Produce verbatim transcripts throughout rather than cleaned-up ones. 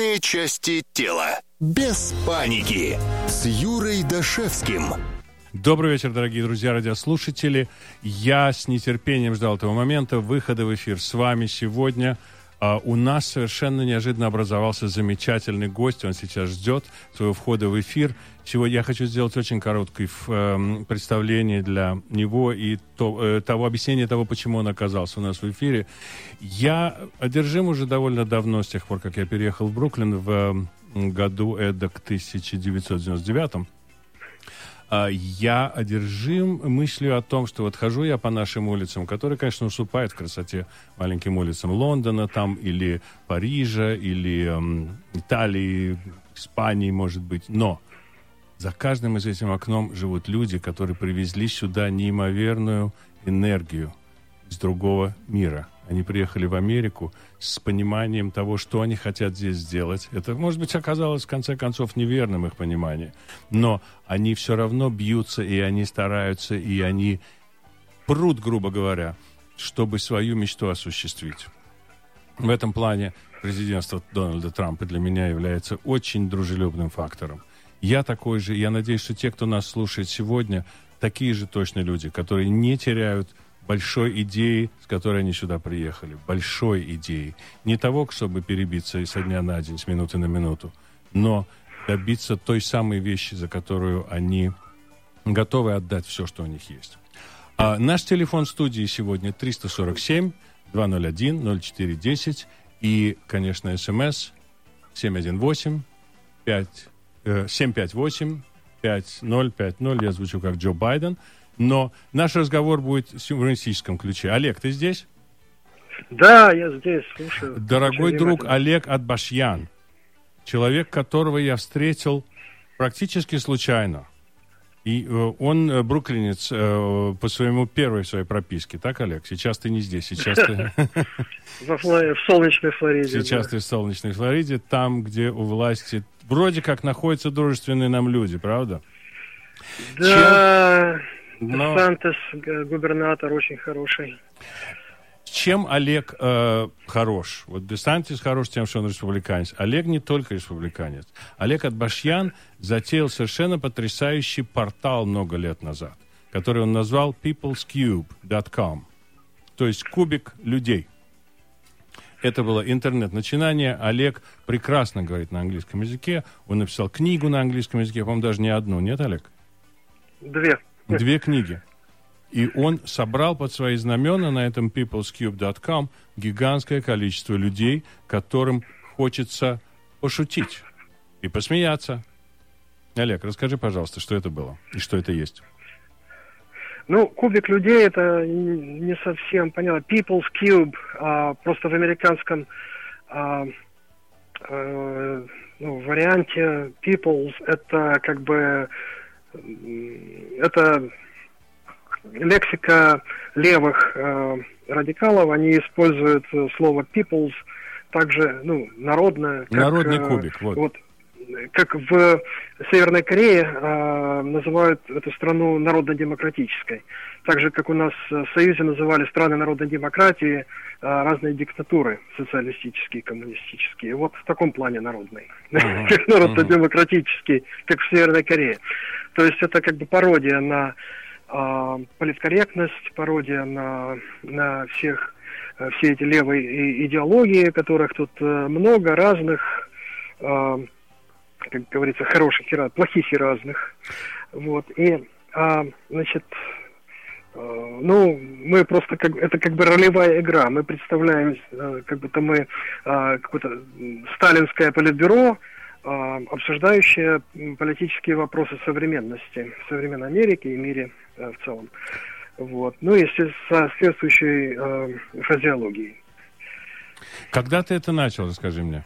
Части тела. Без паники. С Юрой Дашевским. Добрый вечер, дорогие друзья, радиослушатели. Я с нетерпением ждал этого момента выхода в эфир с вами сегодня. Uh, у нас совершенно неожиданно образовался замечательный гость. Он сейчас ждет своего входа в эфир. Сегодня я хочу сделать очень короткое uh, представление для него и то, uh, того объяснения того, почему он оказался у нас в эфире. Я одержим уже довольно давно, с тех пор, как я переехал в Бруклин в uh, году эдак тысяча девятьсот девяносто девятом. Я одержим мыслью о том, что вот хожу я по нашим улицам, которые, конечно, уступают в красоте маленьким улицам Лондона там, или Парижа, или эм, Италии, Испании, может быть. Но за каждым из этих окном живут люди, которые привезли сюда неимоверную энергию из другого мира. Они приехали в Америку с пониманием того, что они хотят здесь сделать. Это, может быть, оказалось, в конце концов, неверным их понимание. Но они все равно бьются, и они стараются, и они прут, грубо говоря, чтобы свою мечту осуществить. В этом плане президентство Дональда Трампа для меня является очень дружелюбным фактором. Я такой же, я надеюсь, что те, кто нас слушает сегодня, такие же точно люди, которые не теряют большой идеи, с которой они сюда приехали. Большой идеи. Не того, чтобы перебиться со дня на день, с минуты на минуту, но добиться той самой вещи, за которую они готовы отдать все, что у них есть. А наш телефон студии сегодня триста сорок семь двести один ноль четыре десять и, конечно, смс семь один восемь пять семь пять восемь пять ноль пять ноль. Я звучу как Джо Байден. Но наш разговор будет в юмористическом ключе. Олег, ты здесь? Да, я здесь, слушаю. Дорогой друг Олег Атбашьян, человек, которого я встретил практически случайно. И э, он э, бруклинец э, по своему первой своей прописке. Так, Олег? Сейчас ты не здесь. Сейчас ты... В солнечной Флориде. Сейчас ты в солнечной Флориде, там, где у власти вроде как находятся дружественные нам люди, правда? Да... Но... Сантос, губернатор, очень хороший. Чем Олег э, хорош? Вот Десантис хорош тем, что он республиканец. Олег не только республиканец. Олег Атбашьян затеял совершенно потрясающий портал много лет назад, который он назвал peoples cube dot com, то есть кубик людей. Это было интернет-начинание. Олег прекрасно говорит на английском языке. Он написал книгу на английском языке, по-моему, даже не одну. Нет, Олег? Две. Две книги. И он собрал под свои знамена на этом peoples cube dot com гигантское количество людей, которым хочется пошутить и посмеяться. Олег, расскажи, пожалуйста, что это было и что это есть. Ну, кубик людей, это не совсем понятно. People's Cube, а, просто в американском а, а, ну, варианте People's, это как бы... Это лексика левых э, радикалов, они используют слово people's, также, ну, народное. Как, Народный э, кубик, вот. вот. Как в Северной Корее э, называют эту страну народно-демократической. Так же, как у нас в Союзе называли страны народной демократии э, разные диктатуры, социалистические, коммунистические. Вот в таком плане народный. Uh-huh. Как народно-демократический, как в Северной Корее. То есть это как бы пародия на э, политкорректность, пародия на, на всех, э, все эти левые идеологии, которых тут э, много разных, э, как говорится, хороших и разных, плохих и разных. Вот. И, а, значит, э, ну, мы просто, как, это как бы ролевая игра. Мы представляем, э, как будто мы э, какое-то сталинское политбюро, э, обсуждающее политические вопросы современности, современной Америки и мире э, в целом. Вот. Ну, и с соответствующей э, фразеологией. Когда ты это начал, расскажи мне?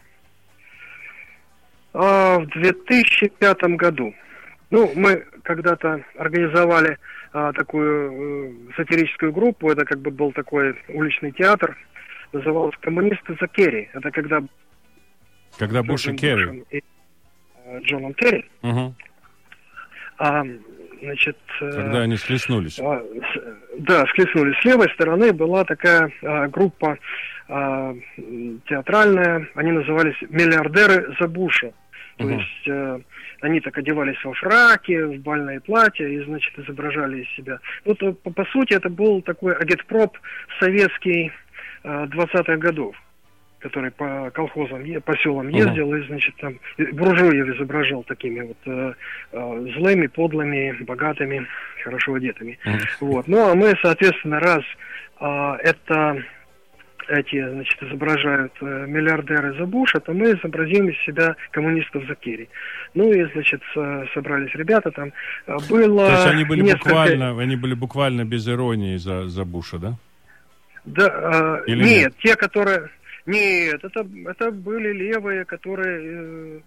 В две тысячи пятом году. Ну, мы когда-то организовали а, такую а, сатирическую группу, это как бы был такой уличный театр, назывался «Коммунисты за Керри». Это когда... Когда Буш и Керри. И, а, Джоном Керри. Угу. А, значит... Когда они схлестнулись. А, с, да, схлестнулись. С левой стороны была такая а, группа а, театральная, они назывались «Миллиардеры за Буша». То uh-huh. есть э, они так одевались во фраки, в бальные платья и, значит, изображали из себя. Вот по, по сути это был такой агитпроп советский э, двадцатых годов, который по колхозам, по селам ездил uh-huh. и, значит, там буржуев изображал такими вот э, э, злыми, подлыми, богатыми, хорошо одетыми. Uh-huh. Вот. Ну а мы, соответственно, раз э, это... эти, значит, изображают э, миллиардеры за Буша, то мы изобразим из себя коммунистов за Керри. Ну и, значит, с, собрались ребята, там э, было... То есть они были, несколько... буквально, они были буквально без иронии за, за Буша, да? Да, э, нет, нет, те, которые... Нет, это, это были левые, которые... Э,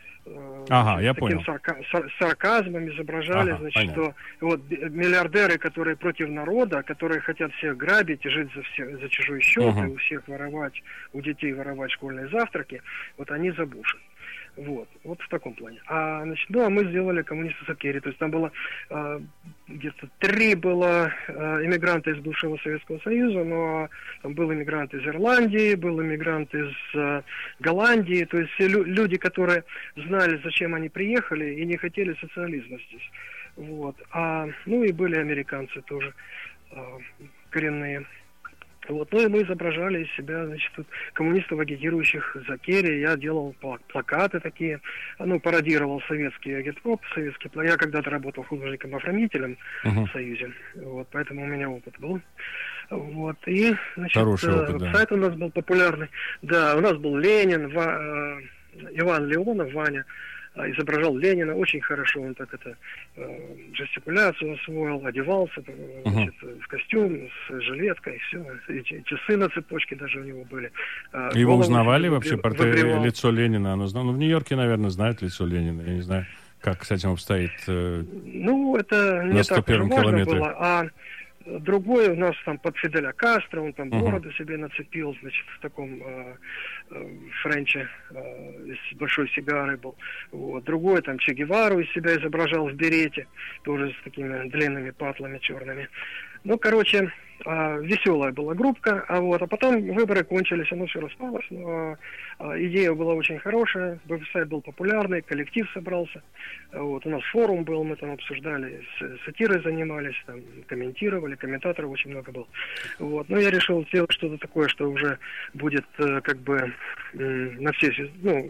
Ага, я таким понял. Сарка, сар, сарказмом изображали, ага, значит, понятно. что вот миллиардеры, которые против народа, которые хотят всех грабить и жить за, все, за чужой счет, uh-huh. и у всех воровать, у детей воровать школьные завтраки, вот они за Буша. Вот, вот в таком плане. А, значит, ну, а мы сделали коммунистов за Керри. То есть там было э, где-то три было э, иммигранта из бывшего Советского Союза, но там был иммигрант из Ирландии, был иммигрант из э, Голландии, то есть все лю- люди, которые знали, зачем они приехали и не хотели социализма здесь. Вот. А, ну и были американцы тоже э, коренные. Вот. Ну и мы изображали из себя, значит, тут коммунистов, агитирующих за Керри. Я делал плакаты такие, ну, пародировал советский агитпроп, советский плакат. Я когда-то работал художником-оформителем uh-huh. в Союзе, вот, поэтому у меня опыт был. Вот, и, значит, хороший опыт, да. Сайт у нас был популярный. Да, у нас был Ленин, Ва, Иван Леонов, Ваня, изображал Ленина очень хорошо, он так это э, жестикуляцию освоил, одевался значит, uh-huh. в костюм с жилеткой, все, и часы на цепочке даже у него были. Его узнавали вообще, портрет, лицо Ленина? Оно знало? Ну, в Нью-Йорке, наверное, знают лицо Ленина, я не знаю, как с этим обстоит э, ну, это не так уж важно было, а другой у нас там под Фиделя Кастро, он там uh-huh. бороду себе нацепил, значит, в таком э, э, френче э, с большой сигарой был. Вот. Другой там Че Гевару из себя изображал в берете, тоже с такими длинными патлами черными. Ну, короче, э, веселая была группка, а вот, а потом выборы кончились, оно все распалось, но э, идея была очень хорошая, веб-сайт был популярный, коллектив собрался, вот, у нас форум был, мы там обсуждали, с, сатирой занимались, там, комментировали, комментаторов очень много было, вот, но я решил сделать что-то такое, что уже будет, э, как бы, э, на все, ну,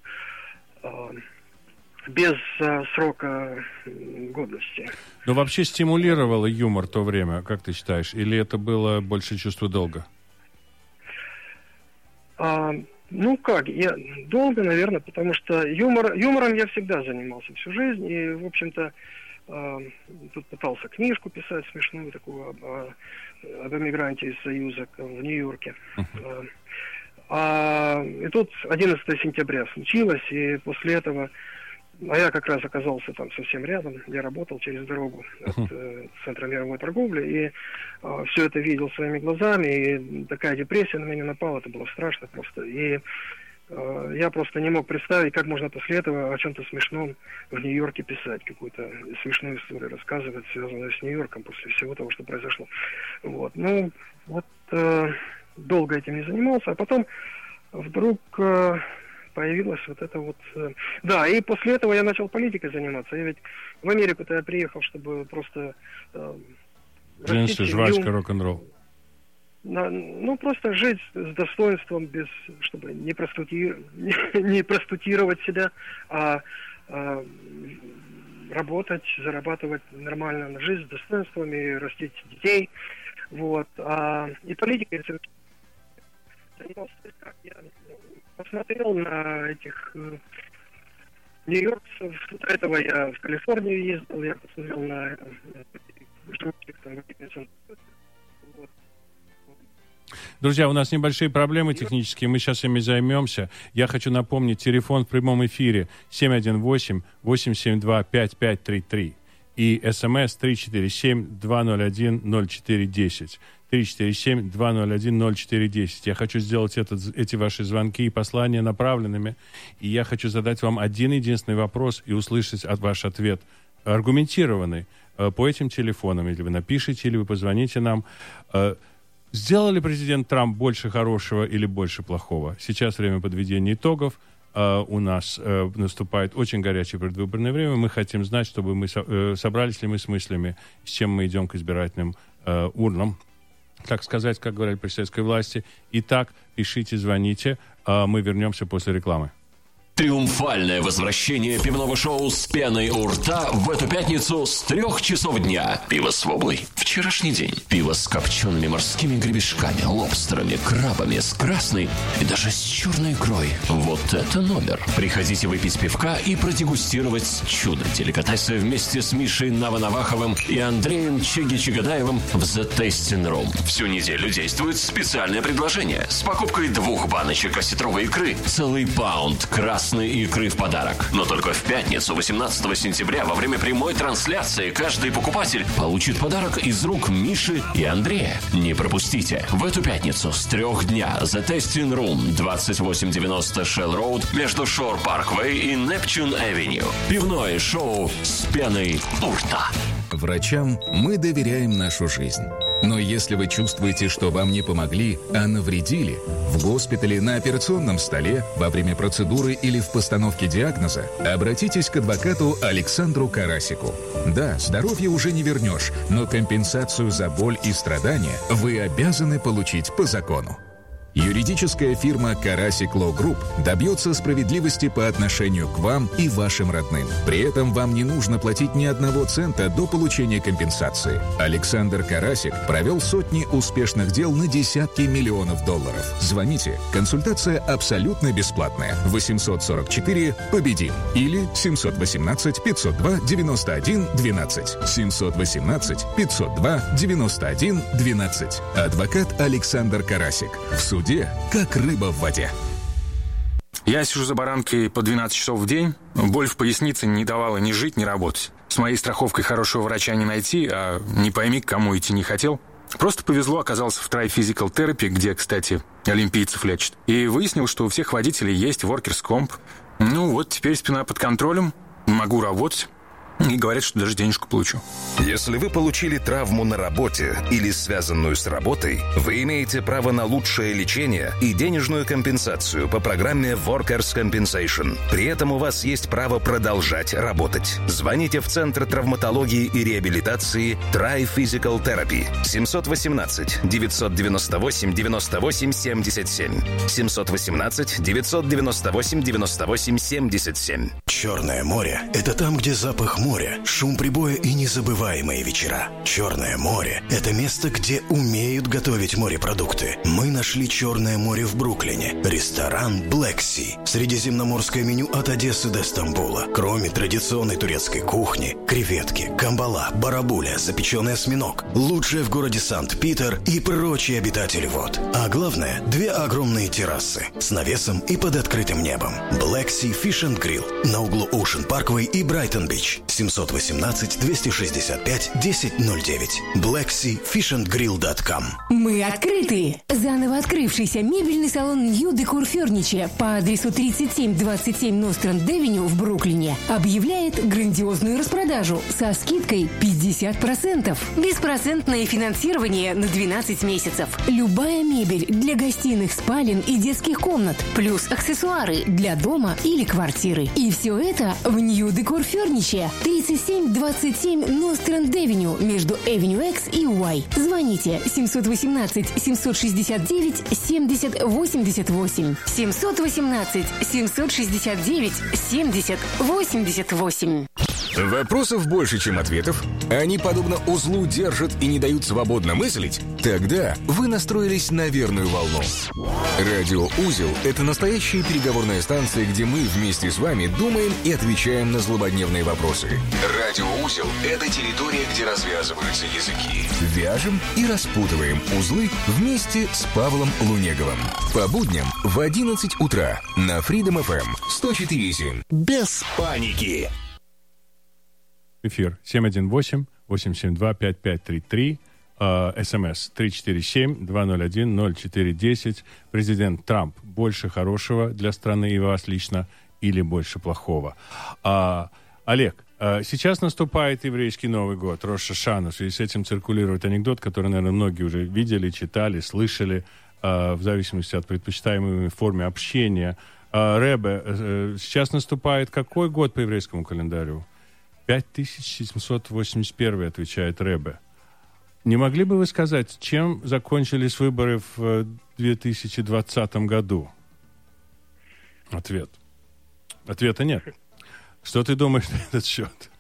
э, без а, срока годности. Но вообще стимулировало юмор в то время, как ты считаешь? Или это было больше чувство долга? А, ну как, я долго, наверное, потому что юмор, юмором я всегда занимался всю жизнь. И, в общем-то, а, тут пытался книжку писать смешную, такую об, об эмигранте из Союза в Нью-Йорке. Uh-huh. А, и тут одиннадцатого сентября случилось, и после этого а я как раз оказался там совсем рядом, я работал через дорогу от uh-huh. э, Центра мировой торговли, и э, все это видел своими глазами, и такая депрессия на меня напала, это было страшно просто. И э, я просто не мог представить, как можно после этого о чем-то смешном в Нью-Йорке писать, какую-то смешную историю рассказывать, связанную с Нью-Йорком после всего того, что произошло. Вот. Ну, вот э, долго этим не занимался, а потом вдруг... Э, появилась вот это вот... Да, и после этого я начал политикой заниматься. Я ведь в Америку-то я приехал, чтобы просто... Э, Джинсы, жвачка, рок-н-ролл. На, ну, просто жить с достоинством, без, чтобы не, простути, не, не простутировать себя, а, а работать, зарабатывать нормально на жизнь с достоинством и растить детей. Вот. А, и политикой занимался, как я... посмотрел на этих э, нью-йоркцев. До этого я в Калифорнию ездил, я посмотрел на это. Друзья, у нас небольшие проблемы технические, мы сейчас ими займемся. Я хочу напомнить, телефон в прямом эфире семь один восемь восемь семь два пять пять три три и смс три четыре семь два ноль один ноль четыре десять. три четыре семь два ноль один ноль четыре десять. Я хочу сделать этот, эти ваши звонки и послания направленными. И я хочу задать вам один единственный вопрос и услышать от ваш ответ аргументированный э, по этим телефонам. Или вы напишите, или вы позвоните нам. Э, сделал ли президент Трамп больше хорошего или больше плохого? Сейчас время подведения итогов. Uh, у нас uh, наступает очень горячее предвыборное время. Мы хотим знать, чтобы мы со- uh, собрались ли мы с мыслями, с чем мы идем к избирательным uh, урнам, так сказать, как говорили при советской власти. Итак, пишите, звоните. Uh, мы вернемся после рекламы. Триумфальное возвращение пивного шоу с пеной у рта в эту пятницу с трех часов дня. Пиво с воблой. Вчерашний день. Пиво с копчеными морскими гребешками, лобстерами, крабами, с красной и даже с черной икрой. Вот это номер. Приходите выпить пивка и продегустировать чудо-деликатесы вместе с Мишей Наванаваховым и Андреем Чеги-Чагадаевым в The Tasting Room. Всю неделю действует специальное предложение. С покупкой двух баночек осетровой икры целый паунд красной икры в подарок. Но только в пятницу, восемнадцатого сентября, во время прямой трансляции, каждый покупатель получит подарок из рук Миши и Андрея. Не пропустите. В эту пятницу с трех дня The Tasting Room, двадцать восемь девяносто Shell Road, между Shore Parkway и Neptune Avenue. Пивное шоу с пеной у рта. Врачам мы доверяем нашу жизнь. Но если вы чувствуете, что вам не помогли, а навредили, в госпитале, на операционном столе, во время процедуры или в постановке диагноза, обратитесь к адвокату Александру Карасику. Да, здоровье уже не вернешь, но компенсацию за боль и страдания вы обязаны получить по закону. Юридическая фирма «Карасик Лоу Групп» добьется справедливости по отношению к вам и вашим родным. При этом вам не нужно платить ни одного цента до получения компенсации. Александр Карасик провел сотни успешных дел на десятки миллионов долларов. Звоните. Консультация абсолютно бесплатная. восемьсот сорок четыре победим или семьсот восемнадцать пятьсот два девяносто один двенадцать. семьсот восемнадцать пятьсот два девяносто один двенадцать. Адвокат Александр Карасик. В суде как рыба в воде. Я сижу за баранкой по двенадцать часов в день. Боль в пояснице не давала ни жить, ни работать. С моей страховкой хорошего врача не найти, а не пойми, к кому идти не хотел. Просто повезло, оказался в Try Physical Therapy, где, кстати, олимпийцев лечат. И выяснил, что у всех водителей есть Workers' Comp. Ну вот, теперь спина под контролем, могу работать. И говорят, что даже денежку получу. Если вы получили травму на работе или связанную с работой, вы имеете право на лучшее лечение и денежную компенсацию по программе Workers' Compensation. При этом у вас есть право продолжать работать. Звоните в Центр травматологии и реабилитации Try Physical Therapy. семьсот восемнадцать девятьсот девяносто восемь девяносто восемь семьдесят семь. семьсот восемнадцать девятьсот девяносто восемь девяносто восемь семьдесят семь. Черное море – это там, где запах моря. Море, шум прибоя и незабываемые вечера. Черное море – это место, где умеют готовить морепродукты. Мы нашли Черное море в Бруклине. Ресторан Black Sea. Средиземноморское меню от Одессы до Стамбула. Кроме традиционной турецкой кухни, креветки, камбала, барабуля, запеченный осьминог, лучшее в городе Санкт-Питер и прочие обитатели вод. А главное – две огромные террасы с навесом и под открытым небом. Black Sea Fish and Grill на углу Ocean Parkway и Брайтон-Бич. семьсот восемнадцать двести шестьдесят пять десять ноль девять. black sea fish and grill dot com. Мы открыты! Заново открывшийся мебельный салон New Decor Furniture по адресу тридцать семь двадцать семь Ностранд-Авеню в Бруклине объявляет грандиозную распродажу со скидкой пятьдесят процентов. Беспроцентное финансирование на двенадцать месяцев. Любая мебель для гостиных, спален и детских комнат, плюс аксессуары для дома или квартиры. И все это в New Decor Furniture. тридцать семь двадцать семь Ностранд-Авеню между Avenue X и Y. Звоните семьсот восемнадцать семьсот шестьдесят девять семьдесят восемьдесят восемь. семьсот восемнадцать семьсот шестьдесят девять семьдесят восемьдесят восемь. Вопросов больше, чем ответов? Они, подобно узлу, держат и не дают свободно мыслить? Тогда вы настроились на верную волну. Радио «Узел» — это настоящая переговорная станция, где мы вместе с вами думаем и отвечаем на злободневные вопросы. Радио «Узел» — это территория, где развязываются языки. Вяжем и распутываем узлы вместе с Павлом Лунеговым. По будням в одиннадцать утра на Freedom эф эм сто четыре и семь. Без паники. Эфир семь один восемь восемь семь два пять пять три три, СМС три четыре семь два ноль один ноль четыре десять. Президент Трамп больше хорошего для страны и вас лично или больше плохого? А, Олег, Сейчас наступает еврейский Новый год, Рош ха-Шана. В связи с этим циркулирует анекдот, который, наверное, многие уже видели, читали, слышали, в зависимости от предпочитаемой формы общения. Ребе, сейчас наступает какой год по еврейскому календарю? пять тысяч семьсот восемьдесят первый, отвечает Ребе. Не могли бы вы сказать, чем закончились выборы в две тысячи двадцатом году? Ответ. Ответа нет. Что ты думаешь на этот счет?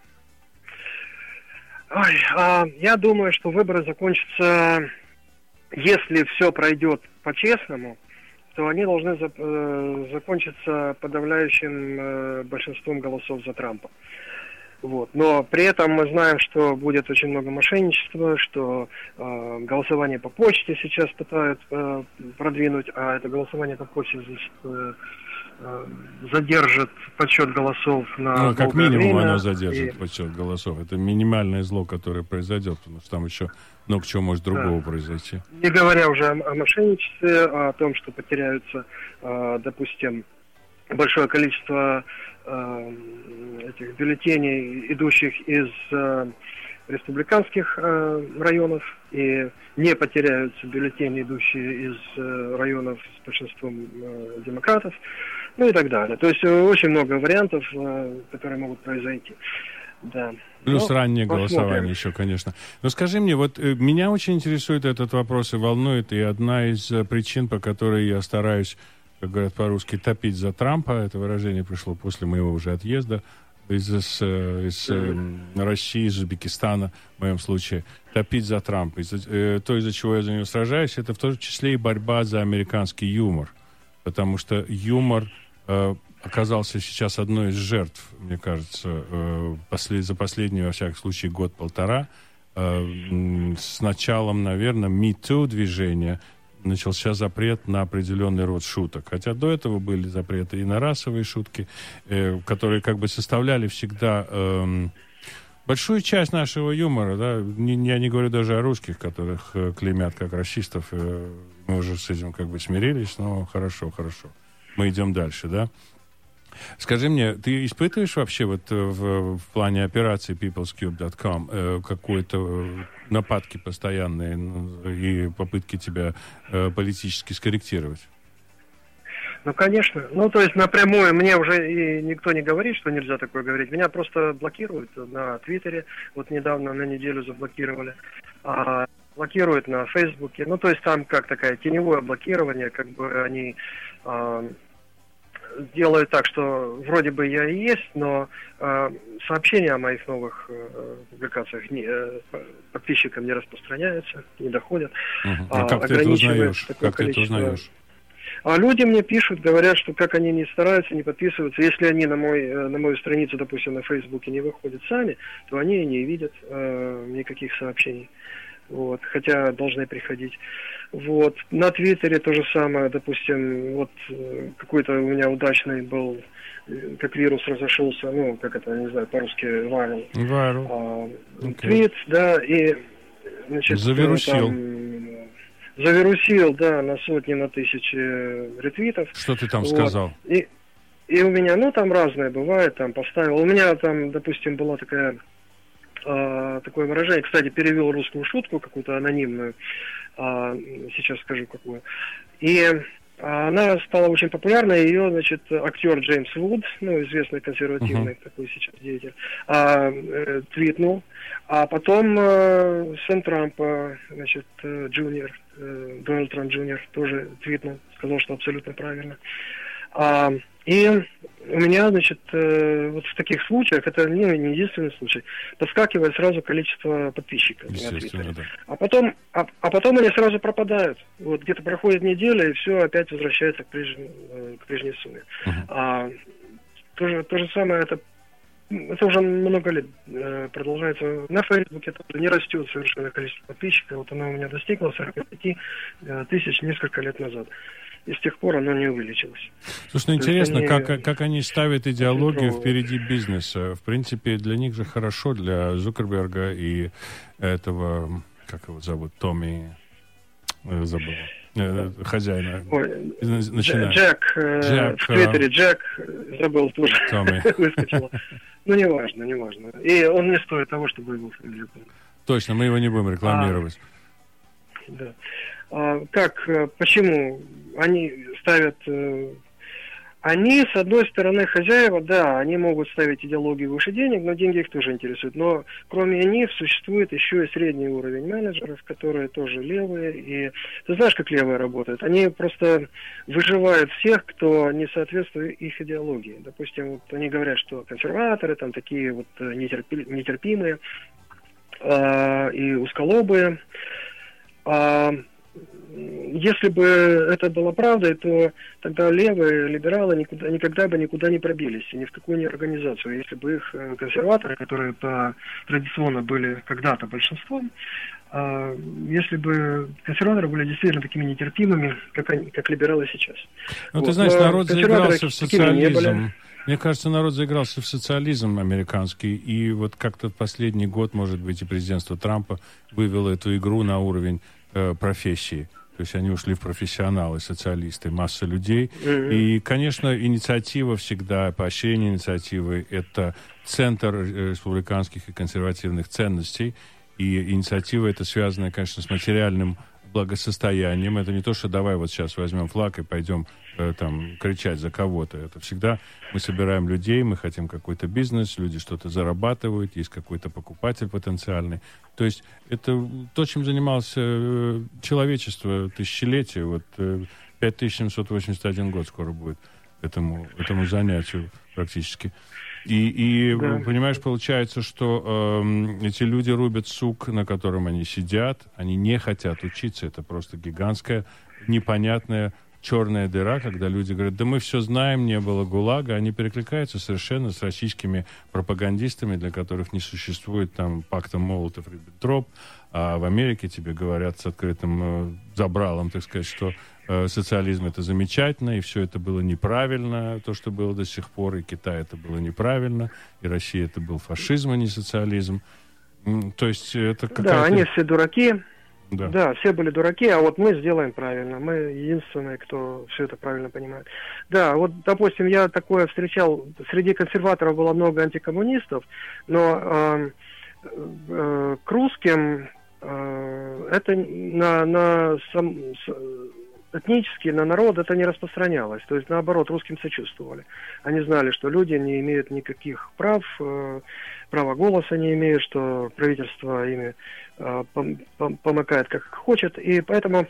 Ой, а, я думаю, что выборы закончатся, если все пройдет по-честному, то они должны за, э, закончиться подавляющим э, большинством голосов за Трампа. Вот. Но при этом мы знаем, что будет очень много мошенничества, что э, голосование по почте сейчас пытают э, продвинуть, а это голосование по почте э, э, задержит подсчет голосов на ну, как минимум время. Оно задержит и... подсчет голосов. Это минимальное зло, которое произойдет, потому что там еще много чего может другого да. произойти. Не говоря уже о, о мошенничестве, а о том, что потеряются, э, допустим, большое количество э, этих бюллетеней, идущих из э, республиканских э, районов, и не потеряются бюллетени, идущие из э, районов с большинством э, демократов, ну и так далее. То есть э, очень много вариантов, э, которые могут произойти. Да. Плюс ну, раннее посмотрим. голосование еще, конечно. Но скажи мне, вот э, меня очень интересует этот вопрос и волнует, и одна из э, причин, по которой я стараюсь, как говорят по-русски, топить за Трампа, это выражение пришло после моего уже отъезда из, из, из mm-hmm. России, из Узбекистана, в моем случае, топить за Трампа. Из, э, то, из-за чего я за него сражаюсь, это в том числе и борьба за американский юмор. Потому что юмор э, оказался сейчас одной из жертв, мне кажется, э, послед, за последний, во всяком случае, год-полтора, э, с началом, наверное, Me Too движения, начался запрет на определенный род шуток. Хотя до этого были запреты и на расовые шутки, э, которые как бы составляли всегда э, большую часть нашего юмора. Да? Не, я не говорю даже о русских, которых э, клеймят как расистов. Э, мы уже с этим как бы смирились, но хорошо, хорошо. Мы идем дальше, да? Скажи мне, ты испытываешь вообще вот в, в плане операции peoples cube dot com э, какой-то нападки постоянные и попытки тебя э, политически скорректировать? Ну, конечно. Ну, то есть напрямую мне уже и никто не говорит, что нельзя такое говорить. Меня просто блокируют на Твиттере. Вот недавно на неделю заблокировали. А блокируют на Фейсбуке. Ну, то есть там как такое теневое блокирование, как бы они... А, делают так, что вроде бы я и есть, но э, сообщения о моих новых э, публикациях не, э, подписчикам не распространяются, не доходят. Uh-huh. А, а как ты это узнаешь? Как ты это узнаешь? А люди мне пишут, говорят, что как они не стараются, не подписываются. Если они на, мой, на мою страницу, допустим, на Фейсбуке не выходят сами, то они не видят э, никаких сообщений. Вот, хотя должны приходить. Вот. На Твиттере то же самое, допустим, вот какой-то у меня удачный был, как вирус разошелся, ну, как это, не знаю, по-русски, viral. Viral. А, okay. Твит, да, и, значит, завирусил. Там, завирусил, да, на сотни, на тысячи ретвитов. Что ты там вот. сказал? И, и у меня, ну, там разное бывает, там поставил. У меня там, допустим, была такая... такое выражение, кстати, перевел русскую шутку, какую-то анонимную, а, сейчас скажу какую, и она стала очень популярной, ее, значит, актер Джеймс Вуд, ну, известный консервативный uh-huh. такой сейчас деятель, а, э, твитнул, а потом э, сын Трампа, значит, э, Джуниор, э, Дональд Трамп Джуниор тоже твитнул, сказал, что абсолютно правильно. А, и у меня, значит, э, вот в таких случаях, это не, не единственный случай, подскакивает сразу количество подписчиков на Твиттере. Да. А потом, а, а потом они сразу пропадают. Вот где-то проходит неделя, и все опять возвращается к прежней, к прежней сумме. Uh-huh. А, то, же, то же самое, это, это уже много лет э, продолжается. На Фейсбуке тоже не растет совершенно количество подписчиков. Вот оно у меня достигло сорок пять тысяч несколько лет назад. И с тех пор оно не увеличилось. Слушай, ну интересно, они... Как, как они ставят идеологию впереди бизнеса. В принципе, для них же хорошо, для Зукерберга и этого, как его зовут, Томми, забыл, хозяина. Ой, Джек, Джек, в Твиттере Джек, забыл тоже, выскочила. Ну, неважно, неважно. И он не стоит того, чтобы его фамилию помнить. Точно, мы его не будем рекламировать. А, да. А, как, почему они ставят... Они, с одной стороны, хозяева, да, они могут ставить идеологию выше денег, но деньги их тоже интересуют. Но кроме них существует еще и средний уровень менеджеров, которые тоже левые. И ты знаешь, как левые работают? Они просто выживают всех, кто не соответствует их идеологии. Допустим, вот они говорят, что консерваторы там такие вот нетерпи, нетерпимые э, и узколобые. А если бы это было правдой, то тогда левые либералы никуда, никогда бы никуда не пробились, ни в какую ни организацию. Если бы их консерваторы, которые по, традиционно были когда-то большинством, а, если бы консерваторы были действительно такими нетерпимыми, как, они, как либералы сейчас. Ну, вот. ты знаешь, Но народ заигрался в социализм. Мне кажется, народ заигрался в социализм американский, и вот как-то последний год, может быть, и президентство Трампа вывело эту игру на уровень э, профессии. То есть они ушли в профессионалы, социалисты, масса людей. Mm-hmm. И, конечно, инициатива всегда, поощрение инициативы — это центр республиканских и консервативных ценностей. И инициатива эта связана, конечно, с материальным благосостоянием. Это не то, что давай вот сейчас возьмем флаг и пойдем э, там кричать за кого-то. Это всегда мы собираем людей, мы хотим какой-то бизнес, люди что-то зарабатывают, есть какой-то покупатель потенциальный. То есть это то, чем занималось э, человечество тысячелетия. Вот э, пять тысяч семьсот восемьдесят один год скоро будет этому, этому занятию практически. И, и да. Понимаешь, получается, что э, эти люди рубят сук, на котором они сидят, они не хотят учиться. Это просто гигантская, непонятная черная дыра, когда люди говорят, да мы все знаем, не было ГУЛАГа. Они перекликаются совершенно с российскими пропагандистами, для которых не существует там пакта Молотов-Риббентроп. А в Америке тебе говорят с открытым э, забралом, так сказать, что э, социализм — это замечательно, и все это было неправильно, то, что было до сих пор, и Китай — это было неправильно, и Россия — это был фашизм, а не социализм. То есть это какая-то... Да, они все дураки. Да. да, все были дураки, а вот мы сделаем правильно. Мы единственные, кто все это правильно понимает. Да, вот, допустим, я такое встречал, среди консерваторов было много антикоммунистов, но э, э, к русским э, это на, на сам, с, этнически на народ это не распространялось. То есть, наоборот, русским сочувствовали. Они знали, что люди не имеют никаких прав, э, права голоса не имеют, что правительство ими э, пом- пом- помыкает как хочет. И поэтому,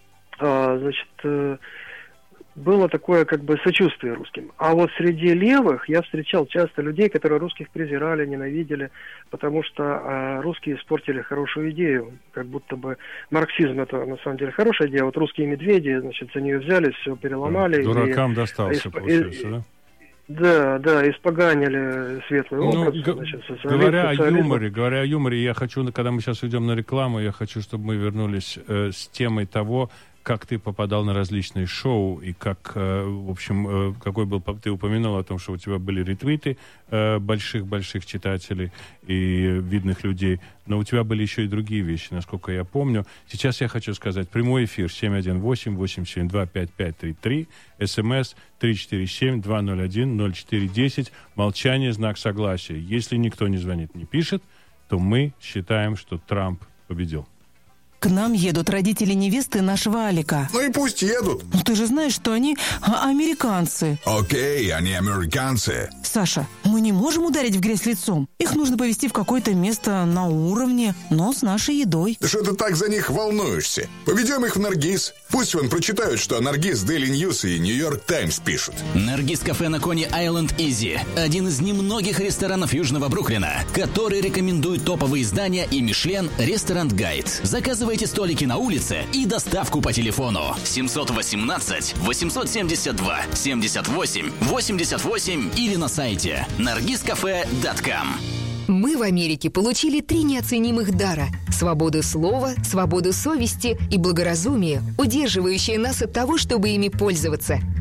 э, значит, э, было такое как бы сочувствие русским. А вот среди левых я встречал часто людей, которые русских презирали, ненавидели, потому что э, русские испортили хорошую идею. Как будто бы марксизм — это на самом деле хорошая идея. Вот русские медведи, значит, за нее взялись, все переломали. Дуракам и, достался, и, получается, и, да? Да, да, испоганили светлый образ. Ну, значит, говоря о юморе, говоря о юморе, я хочу, когда мы сейчас уйдем на рекламу, я хочу, чтобы мы вернулись э, с темой того, как ты попадал на различные шоу и как, э, в общем, э, какой был... Ты упомянул о том, что у тебя были ретвиты э, больших-больших читателей и видных людей, но у тебя были еще и другие вещи, насколько я помню. Сейчас я хочу сказать, прямой эфир семь один восемь восемь семь два пять пять три три, смс три четыре семь два ноль один ноль четыре десять, молчание, знак согласия. Если никто не звонит, не пишет, то мы считаем, что Трамп победил. К нам едут родители невесты нашего Алика. Ну и пусть едут. Ну ты же знаешь, что они а- американцы. Окей, они американцы. Саша, мы не можем ударить в грязь лицом. Их нужно повезти в какое-то место на уровне, но с нашей едой. Да что ты так за них волнуешься? Поведем их в Наргиз. Пусть вон прочитают, что о Наргиз Daily News и Нью-Йорк Таймс пишут. Наргиз кафе на Кони-Айленд Изи. Один из немногих ресторанов Южного Бруклина, который рекомендует топовые издания и Мишлен Ресторан Гайд. Заказывайте столики на улице и доставку по телефону семь один восемь восемь семь два семьдесят восемь восемьдесят восемь или на сайте наргиз кафе точка ком. Мы в Америке получили три неоценимых дара – свободу слова, свободу совести и благоразумие, удерживающие нас от того, чтобы ими пользоваться.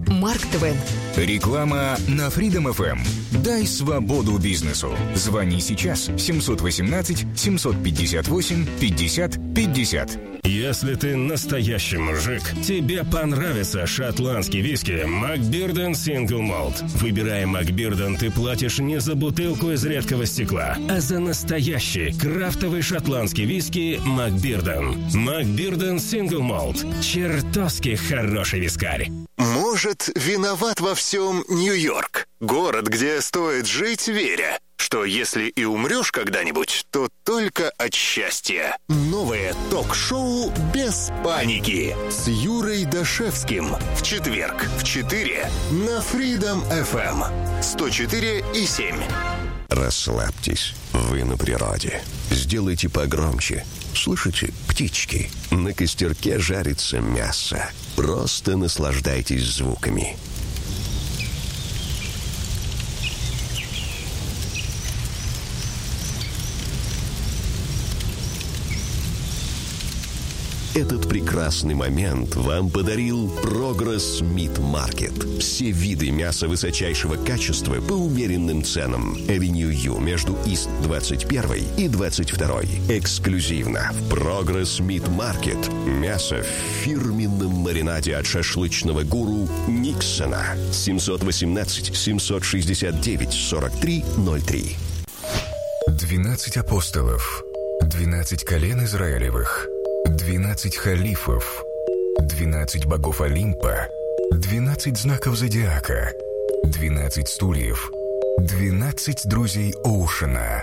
Марк Твен. Реклама на Freedom эф эм. Дай свободу бизнесу. Звони сейчас. семь один восемь семь пять восемь пятьдесят пятьдесят. Если ты настоящий мужик, тебе понравится шотландский виски Макбирден Single Malt. Выбирая Макбирден, ты платишь не за бутылку из редкого стекла, а за настоящий крафтовый шотландский виски Макбирден. Макбирден Single Malt. Чертовски хороший вискарь. Может, виноват во всем Нью-Йорк? Город, где стоит жить, веря, что если и умрешь когда-нибудь, то только от счастья. Новое ток-шоу «Без паники» с Юрой Дашевским. В четверг в четыре на Freedom эф эм. сто четыре и семь. Расслабьтесь, вы на природе. Сделайте погромче. Слышите, птички? На костерке жарится мясо. Просто наслаждайтесь звуками. Этот прекрасный момент вам подарил Progress Meat Market. Все виды мяса высочайшего качества по умеренным ценам. Avenue U между East двадцать один и двадцать два. Эксклюзивно в Progress Meat Market. Мясо в фирменном маринаде от шашлычного гуру Никсона. семь один восемь семь шесть девять сорок три ноль три. Двенадцать апостолов, двенадцать колен Израилевых, двенадцать халифов, двенадцать богов Олимпа, двенадцать знаков зодиака, двенадцать стульев, двенадцать друзей Оушена,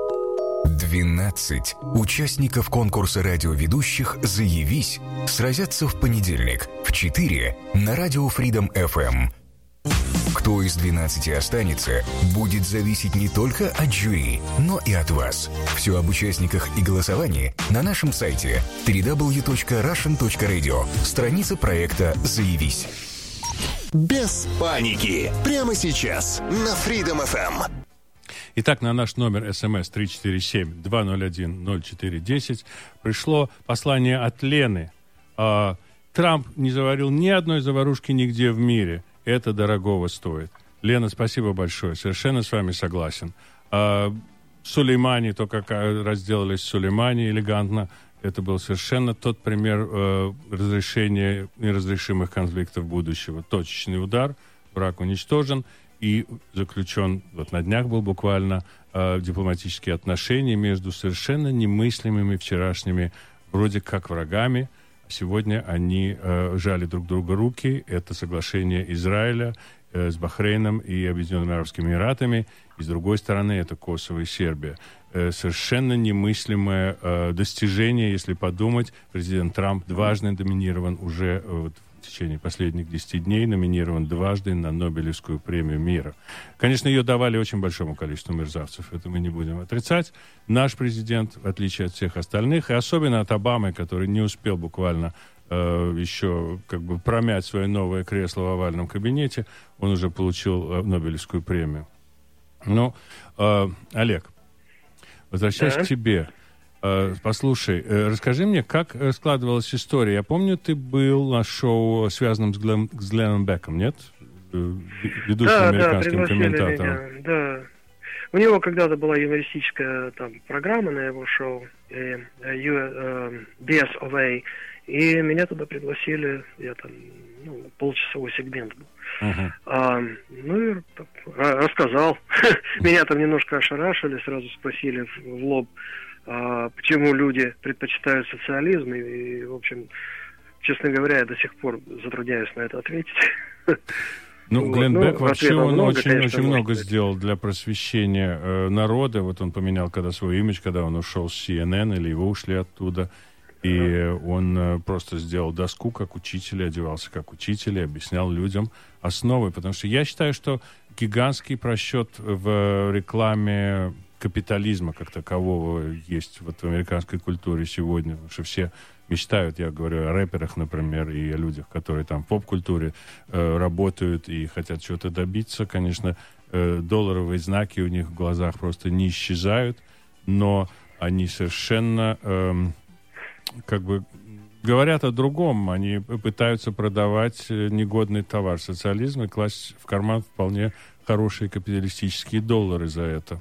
двенадцать участников конкурса радиоведущих «Заявись» сразятся в понедельник в четыре на радио Freedom эф эм. Кто из двенадцати останется, будет зависеть не только от жюри, но и от вас. Все об участниках и голосовании на нашем сайте дабл ю дабл ю дабл ю точка russian точка radio, страница проекта «Заявись». Без паники. Прямо сейчас на Freedom эф эм. Итак, на наш номер СМС три четыре семь два ноль один ноль четыре десять пришло послание от Лены. А, Трамп не заварил ни одной заварушки нигде в мире. Это дорогого стоит. Лена, спасибо большое. Совершенно с вами согласен. А, Сулеймани, то, как разделались с Сулеймани элегантно, это был совершенно тот пример э, разрешения неразрешимых конфликтов будущего. Точечный удар, враг уничтожен, и заключен, вот на днях был буквально, э, дипломатические отношения между совершенно немыслимыми вчерашними, вроде как врагами. Сегодня они э, жали друг другу руки. Это соглашение Израиля э, с Бахрейном и Объединенными Арабскими Эмиратами. И с другой стороны, это Косово и Сербия. Э, совершенно немыслимое э, достижение, если подумать. Президент Трамп дважды номинирован уже э, вот, в течение последних десяти дней, номинирован дважды на Нобелевскую премию мира. Конечно, ее давали очень большому количеству мерзавцев, это мы не будем отрицать. Наш президент, в отличие от всех остальных, и особенно от Обамы, который не успел буквально э, еще как бы промять свое новое кресло в овальном кабинете, он уже получил э, Нобелевскую премию. Ну, э, Олег, возвращаясь да. к тебе. Послушай, расскажи мне, как складывалась история. Я помню, ты был на шоу, связанном с, Глен, с Гленном Беком, нет? Ведущим да, американским да, комментатором. Меня, да. У него когда-то была юмористическая там программа на его шоу э, э, би эс о ви, и меня туда пригласили, я там, ну, полчасовой сегмент был. Uh-huh. А, ну и так, рассказал. Меня там немножко ошарашили, сразу спросили в, в лоб, а, почему люди предпочитают социализм, и, и, в общем, честно говоря, я до сих пор затрудняюсь на это ответить. Ну, Глен вот, Бек ну, вообще он много, очень, конечно, очень много быть. сделал для просвещения э, народа. Вот он поменял когда свой имидж, когда он ушел с си эн эн, или его ушли оттуда. И uh-huh. он э, просто сделал доску как учитель, одевался как учитель, и объяснял людям основы. Потому что я считаю, что гигантский просчет в рекламе капитализма как такового есть вот в американской культуре сегодня. Потому что все мечтают, я говорю о рэперах, например, и о людях, которые там в поп-культуре э, работают и хотят чего-то добиться. Конечно, э, долларовые знаки у них в глазах просто не исчезают, но они совершенно... Э, как бы говорят о другом. Они пытаются продавать негодный товар социализма и класть в карман вполне хорошие капиталистические доллары за это.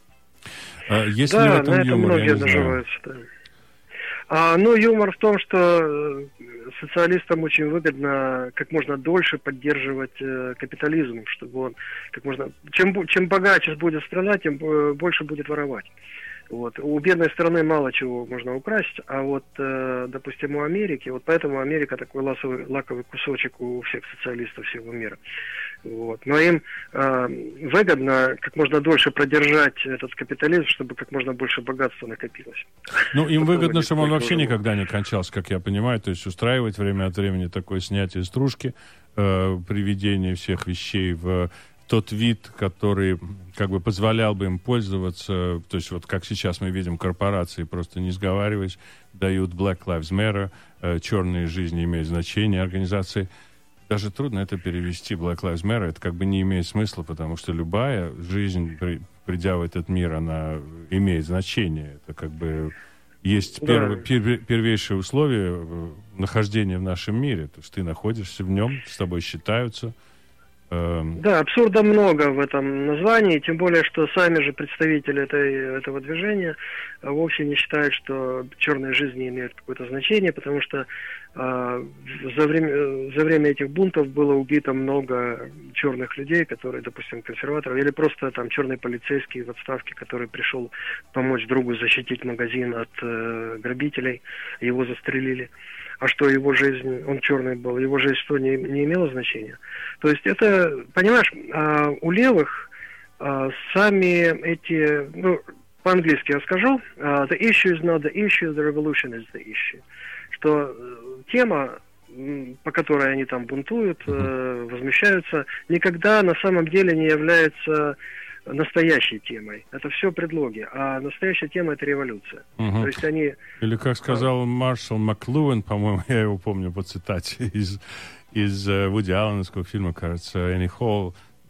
Есть да, ли в этом на это юмор? многие наживаются. Да. А, ну, юмор в том, что социалистам очень выгодно как можно дольше поддерживать э, капитализм, чтобы он как можно... Чем, чем богаче будет страна, тем больше будет воровать. Вот. У бедной страны мало чего можно украсть, а вот, э, допустим, у Америки, вот поэтому Америка такой ласовый, лаковый кусочек у всех социалистов всего мира. Вот. Но им э, выгодно как можно дольше продержать этот капитализм, чтобы как можно больше богатства накопилось. Ну, им выгодно, чтобы он вообще никогда не кончался, как я понимаю, то есть устраивать время от времени такое снятие стружки, э, приведение всех вещей в тот вид, который как бы позволял бы им пользоваться, то есть вот как сейчас мы видим, корпорации просто не сговариваясь, дают Black Lives Matter, э, черные жизни имеют значение, организации. Даже трудно это перевести, Black Lives Matter, это как бы не имеет смысла, потому что любая жизнь, при, придя в этот мир, она имеет значение. Это как бы есть да. первое, пер, первейшее условие нахождения в нашем мире, то есть ты находишься в нем, с тобой считаются. Да, абсурда много в этом названии, тем более, что сами же представители этой, этого движения вовсе не считают, что черные жизни имеют какое-то значение, потому что э, за, время, за время этих бунтов было убито много черных людей, которые, допустим, консерваторов, или просто там черный полицейский в отставке, который пришел помочь другу защитить магазин от э, грабителей, его застрелили. А что его жизнь, он черный был, его жизнь что, не, не имела значения? То есть это, понимаешь, а, у левых а, сами эти, ну, по-английски я скажу, uh, the issue is not the issue, the revolution is the issue. Что тема, по которой они там бунтуют, uh, возмущаются, никогда на самом деле не является настоящей темой. Это все предлоги. А настоящая тема — это революция. Угу. То есть они... Или, как сказал Маршал Маклуэн, по-моему, я его помню по цитате из, из Вуди Алленского фильма, кажется, Энни Холл,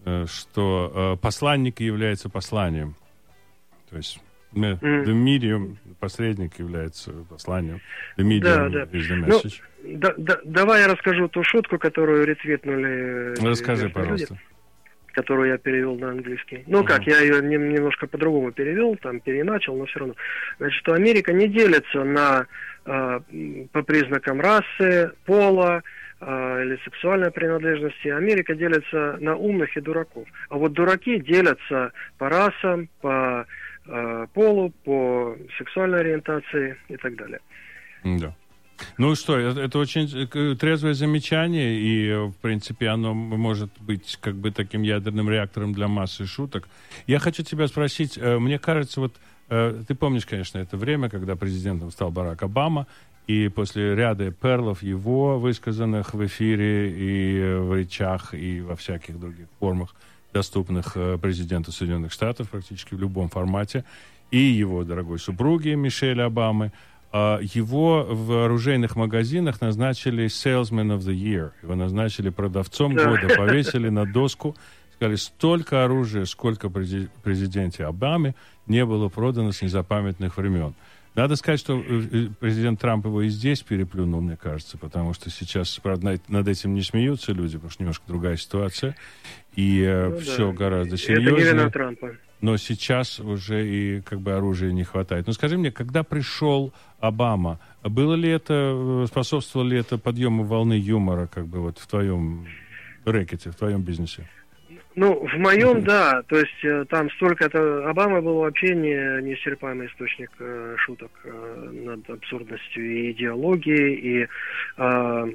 что посланник является посланием. То есть the medium, посредник является посланием. The medium да, да. is the message. Ну, да, да, давай я расскажу ту шутку, которую ретвитнули. Расскажи, пожалуйста. Люди, которую я перевел на английский. Ну, uh-huh. как, я ее не, немножко по-другому перевел, там, переначал, но все равно. Значит, что Америка не делится на, э, по признакам расы, пола э, или сексуальной принадлежности. Америка делится на умных и дураков. А вот дураки делятся по расам, по э, полу, по сексуальной ориентации и так далее. Да. Ну что, это, это очень трезвое замечание, и, в принципе, оно может быть как бы таким ядерным реактором для массы шуток. Я хочу тебя спросить, мне кажется, вот ты помнишь, конечно, это время, когда президентом стал Барак Обама, и после ряда перлов его, высказанных в эфире и в речах, и во всяких других формах, доступных президенту Соединенных Штатов практически в любом формате, и его дорогой супруги Мишель Обамы, его в оружейных магазинах назначили Salesman of the Year. Его назначили продавцом года, повесили на доску. Сказали, столько оружия, сколько при президенте Обаме не было продано с незапамятных времен. Надо сказать, что президент Трамп его и здесь переплюнул, мне кажется, потому что сейчас, правда, над этим не смеются люди, потому что немножко другая ситуация. И ну, все да. гораздо серьезнее. Это не вина Трампа. Но сейчас уже и как бы оружия не хватает. Ну скажи мне, когда пришел Обама, было ли это, способствовало ли это подъему волны юмора как бы вот в твоем рэкете, в твоем бизнесе? Ну, в моем, да. То есть там столько... Это, Обама был вообще не, неисчерпаемый источник э, шуток э, над абсурдностью и идеологией, и... Э,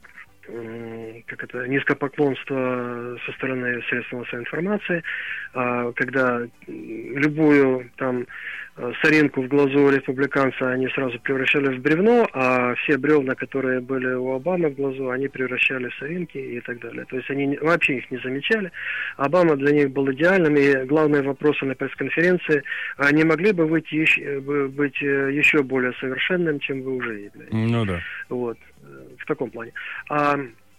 как это, низкопоклонство со стороны средств массовой информации, когда любую там соринку в глазу республиканца они сразу превращали в бревно, а все бревна, которые были у Обамы в глазу, они превращали в соринки и так далее. То есть они вообще их не замечали. Обама для них был идеальным, и главные вопросы на пресс-конференции не могли бы быть еще, быть еще более совершенным, чем вы уже являетесь. Ну да. Вот. В таком плане. А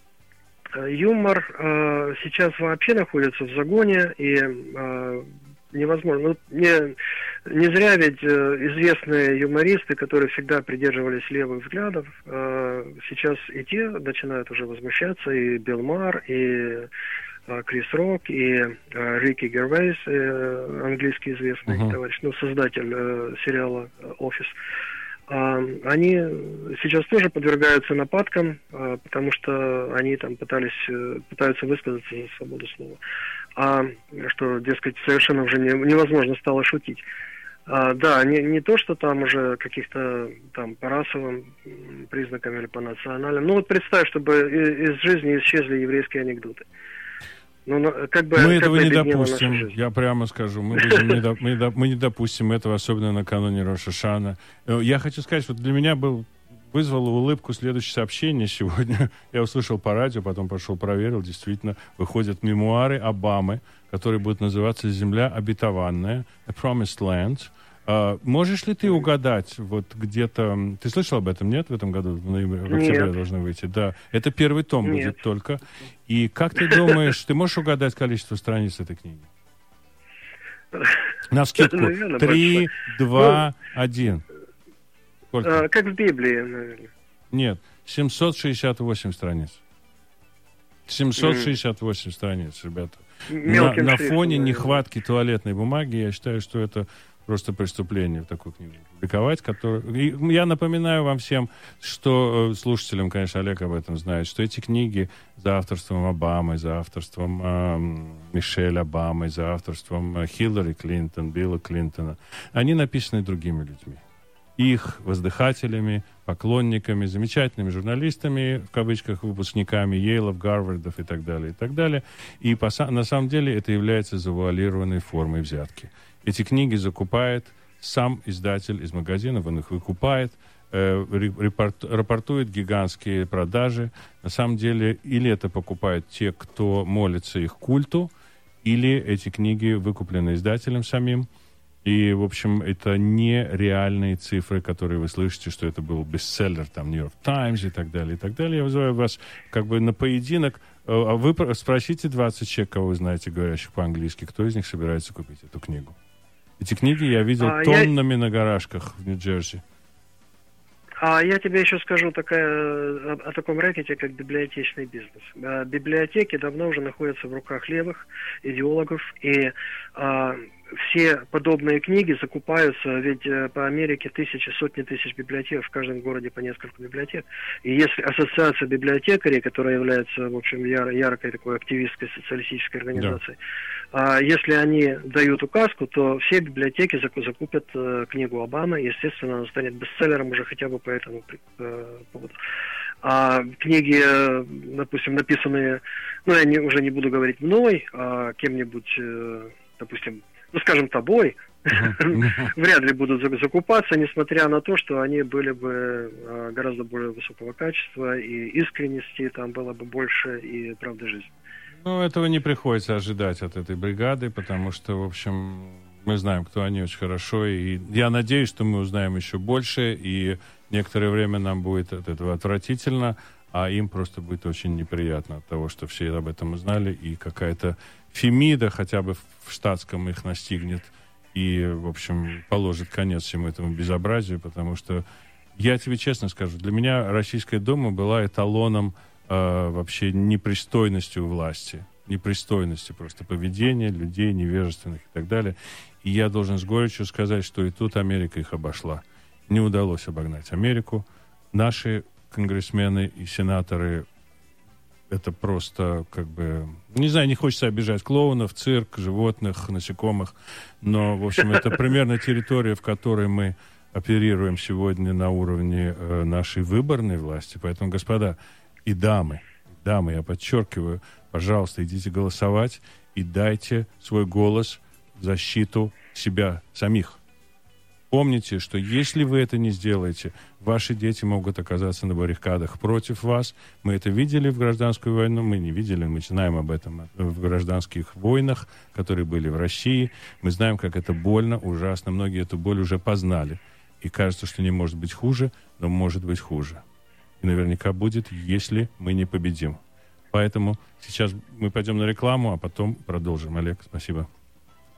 юмор э, сейчас вообще находится в загоне, и э, невозможно. Ну, мне Не зря ведь известные юмористы, которые всегда придерживались левых взглядов, сейчас и те начинают уже возмущаться, и Билл Марр, и Крис Рок, и Рики Гервейс, английский известный uh-huh. товарищ, ну, создатель сериала «Офис». Они сейчас тоже подвергаются нападкам, потому что они там пытались, пытаются высказаться за свободу слова. А что, дескать, совершенно уже невозможно стало шутить. А, да, не, не то, что там уже каких-то там по расовым признакам или по национальным. Ну вот представь, чтобы из жизни исчезли еврейские анекдоты. Ну, как бы, мы как этого бы не допустим, я прямо скажу. Мы, будем не до, мы, до, мы не допустим этого, особенно накануне Рош ха-Шана. Я хочу сказать, вот для меня был, вызвало улыбку следующее сообщение сегодня. Я услышал по радио, потом пошел проверил. Действительно, выходят мемуары Обамы, которые будут называться «Земля обетованная», «A Promised Land». А, можешь ли ты угадать, вот где-то... Ты слышал об этом, нет, в этом году? В ноябре, в октябре должны выйти. Да, это первый том нет. будет только. И как ты думаешь, ты можешь угадать количество страниц этой книги? На скидку. Три, два, один. А, как в Библии, наверное. Нет, семьсот шестьдесят восемь страниц. семьсот шестьдесят восемь mm. страниц, ребята. На, на фоне нехватки туалетной бумаги, я считаю, что это просто преступление такую книгу публиковать. Которую... И я напоминаю вам всем, что слушателям, конечно, Олег об этом знает, что эти книги за авторством Обамы, за авторством э, Мишель Обамы, за авторством э, Хиллари Клинтон, Билла Клинтона, они написаны другими людьми. Их воздыхателями, поклонниками, замечательными журналистами, в кавычках, выпускниками Йейлов, Гарвардов и так далее, и так далее. И по, на самом деле это является завуалированной формой взятки. Эти книги закупает сам издатель из магазинов, он их выкупает, э, репорт, рапортует гигантские продажи. На самом деле или это покупают те, кто молится их культу, или эти книги выкуплены издателем самим. И, в общем, это не реальные цифры, которые вы слышите, что это был бестселлер, там, Нью-Йорк Таймс и так далее, и так далее. Я вызываю вас как бы на поединок. А вы спросите двадцать человек, кого вы знаете, говорящих по-английски, кто из них собирается купить эту книгу. Эти книги я видел а тоннами я... на гаражках в Нью-Джерси. А я тебе еще скажу такая, о, о таком рэкете, как библиотечный бизнес. Библиотеки давно уже находятся в руках левых идеологов, и а, все подобные книги закупаются, ведь по Америке тысячи, сотни тысяч библиотек, в каждом городе по несколько библиотек. И если ассоциация библиотекарей, которая является, в общем, яр, яркой такой активистской социалистической организацией, да. а, если они дают указку, то все библиотеки закупят э, книгу Обамы, и, естественно, она станет бестселлером уже хотя бы по этому э, поводу. А книги, допустим, написанные, ну, я не, уже не буду говорить мной, а кем-нибудь, э, допустим, ну, скажем, тобой, uh-huh. вряд ли будут закупаться, несмотря на то, что они были бы а, гораздо более высокого качества, и искренности там было бы больше, и правды жизни. Ну, этого не приходится ожидать от этой бригады, потому что, в общем, мы знаем, кто они очень хорошо, и я надеюсь, что мы узнаем еще больше, и некоторое время нам будет от этого отвратительно, а им просто будет очень неприятно от того, что все об этом узнали, и какая-то Фемида хотя бы в штатском их настигнет и, в общем, положит конец всему этому безобразию, потому что, я тебе честно скажу, для меня Российская Дума была эталоном э, вообще непристойности у власти, непристойности просто поведения людей, невежественных и так далее. И я должен с горечью сказать, что и тут Америка их обошла. Не удалось обогнать Америку. Наши конгрессмены и сенаторы... Это просто, как бы... Не знаю, не хочется обижать клоунов, цирк, животных, насекомых. Но, в общем, это примерно территория, в которой мы оперируем сегодня на уровне э, нашей выборной власти. Поэтому, господа и дамы, дамы, я подчеркиваю, пожалуйста, идите голосовать и дайте свой голос в защиту себя самих. Помните, что если вы это не сделаете, ваши дети могут оказаться на баррикадах против вас. Мы это видели в гражданскую войну, мы не видели, мы знаем об этом в гражданских войнах, которые были в России. Мы знаем, как это больно, ужасно. Многие эту боль уже познали. И кажется, что не может быть хуже, но может быть хуже. И наверняка будет, если мы не победим. Поэтому сейчас мы пойдем на рекламу, а потом продолжим. Олег, спасибо.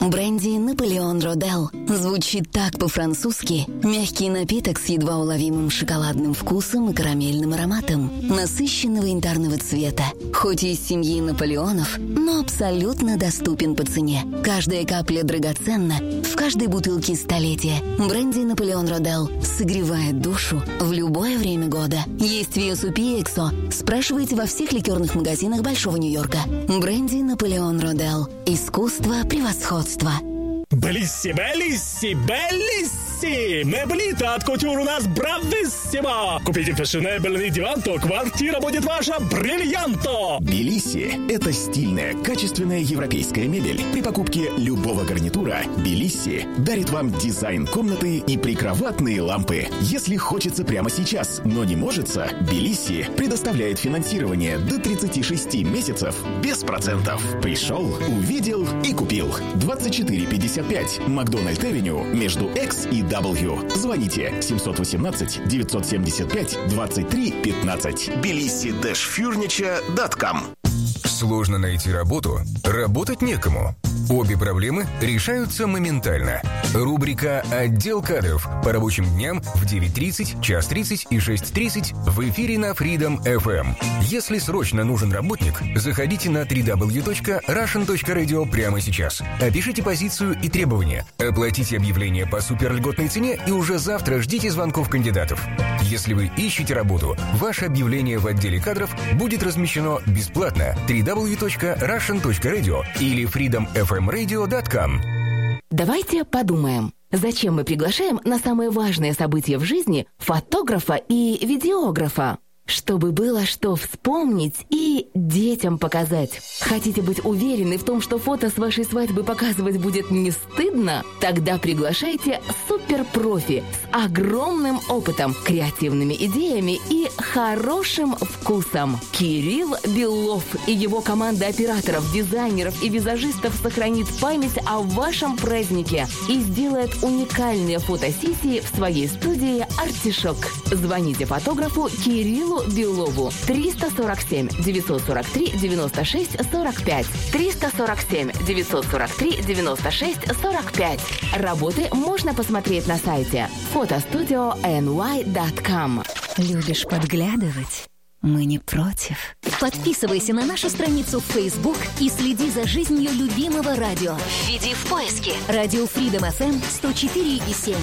Бренди «Наполеон Родель» звучит так по-французски. Мягкий напиток с едва уловимым шоколадным вкусом и карамельным ароматом, насыщенного янтарного цвета. Хоть и из семьи Наполеонов, но абсолютно доступен по цене. Каждая капля драгоценна, в каждой бутылке столетие. Бренди «Наполеон Родель» согревает душу в любое время года. Есть в ю эс ю пи и Эксо. Спрашивайте во всех ликерных магазинах Большого Нью-Йорка. Бренди «Наполеон Родель». Искусство превосходства. Белисси, белисси, белисси! Меблита от Кутюр у нас брависсимо! Купите фешенебельный диван, то квартира будет ваша бриллианто! Белисси – это стильная, качественная европейская мебель. При покупке любого гарнитура Белисси дарит вам дизайн комнаты и прикроватные лампы. Если хочется прямо сейчас, но не можется, Белисси предоставляет финансирование до тридцати шести месяцев без процентов. Пришел, увидел и купил. двадцать четыре пятьдесят пять Макдональд-Авеню между X и W. Звоните семь один восемь девять семь пять двадцать три пятнадцать. белисси фурничер точка ком. Сложно найти работу? Работать некому. Обе проблемы решаются моментально. Рубрика «Отдел кадров» по рабочим дням в девять тридцать, час тридцать и шесть тридцать в эфире на Freedom эф эм. Если срочно нужен работник, заходите на дабл ю дабл ю дабл ю точка рашен точка радио прямо сейчас. Опишите позицию и требования. Оплатите объявление по суперльготной цене и уже завтра ждите звонков кандидатов. Если вы ищете работу, ваше объявление в отделе кадров будет размещено бесплатно. дабл ю дабл ю дабл ю точка рашен точка радио или фридом эф эм радио точка ком. Давайте подумаем, зачем мы приглашаем на самое важное событие в жизни фотографа и видеографа? Чтобы было что вспомнить и детям показать. Хотите быть уверены в том, что фото с вашей свадьбы показывать будет не стыдно? Тогда приглашайте суперпрофи с огромным опытом, креативными идеями и хорошим вкусом. Кирилл Белов и его команда операторов, дизайнеров и визажистов сохранит память о вашем празднике и сделает уникальные фотосессии в своей студии «Артишок». Звоните фотографу Кириллу Белову триста сорок семь девятьсот сорок три девяносто шесть сорок пять триста сорок семь девятьсот сорок три девяносто шесть сорок пять. Работы можно посмотреть на сайте фотостудио эн уай точка ком. Любишь подглядывать? Мы не против. Подписывайся на нашу страницу в Facebook и следи за жизнью любимого радио. Введи в поиске радио Freedom эф эм сто четыре и семь.